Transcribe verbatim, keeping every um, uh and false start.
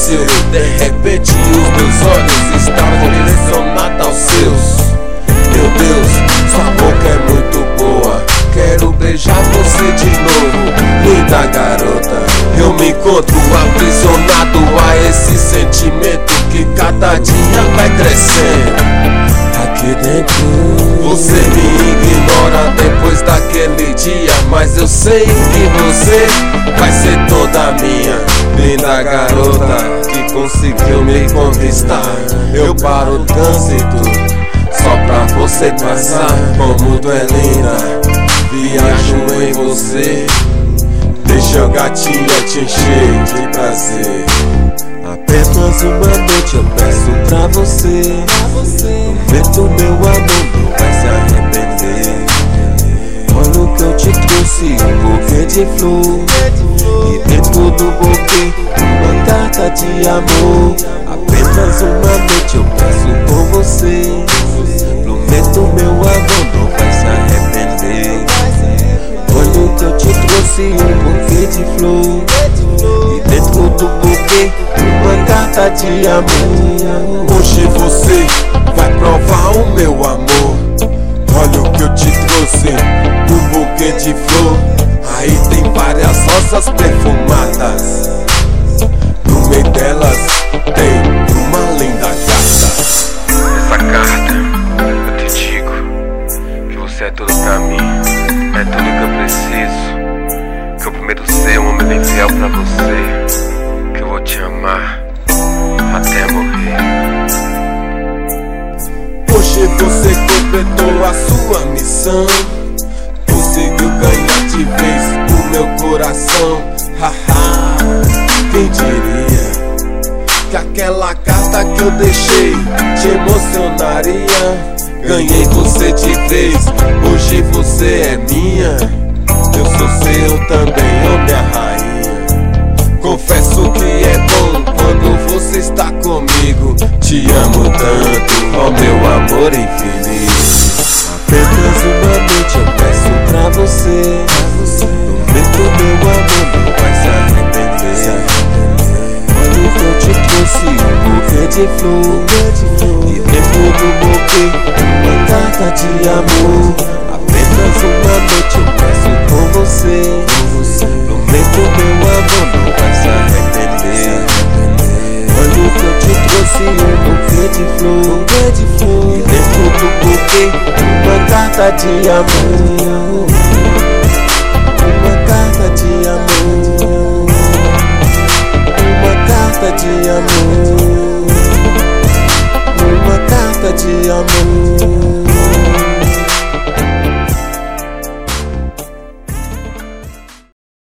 aconteceu? De repente os meus olhos estavam direcionados aos seus. Meu Deus, sua boca é muito boa, quero beijar você de novo. Linda garota, eu me encontro aprisionado a esse sentimento que cada dia vai crescendo. Aqui dentro você me ignora depois daquele dia, mas eu sei que você vai ser toda minha. Linda garota que conseguiu me conquistar, eu paro o trânsito só pra você passar. Como tu é linda, viajo em você, deixa o gatinho te encher de prazer. Apenas uma noite eu peço pra você, prometo meu amor não vai se arrepender. Olha o que eu te trouxe, um buquê de flor, e dentro do buquê uma carta de amor. Apenas uma noite eu peço por você, prometo meu amor não vai se arrepender. Olha o que eu te trouxe, um buquê de flor, e dentro do buquê uma carta de amor. Hoje você vai provar o meu amor. Olha o que eu te trouxe, um buquê de flor, aí tem várias rosas perfumadas, no meio delas tem uma linda carta. Essa carta, eu te digo que você é tudo pra mim, é tudo que eu preciso, que eu prometo ser um homem bem fiel pra você, que eu vou te amar até morrer. Hoje você completou a sua missão, conseguiu ganhar de vez o meu coração. Haha, quem diria que aquela carta que eu deixei te emocionaria. Ganhei você de vez, hoje você é minha, eu sou seu também, ô minha rainha. Confesso que é bom quando você está comigo, te amo tanto, ó meu amor infinito. Apenas uma noite eu peço pra você, prometo meu amor não vai se arrepender. Olha o que eu te trouxe, um buquê de flor, e dentro do buquê uma carta de amor. Apenas uma noite eu peço por você, prometo meu amor não vai se arrepender. Olha o que eu te trouxe, um buquê de flor, e dentro do buquê uma carta de amor. Uma carta de amor, uma carta de amor.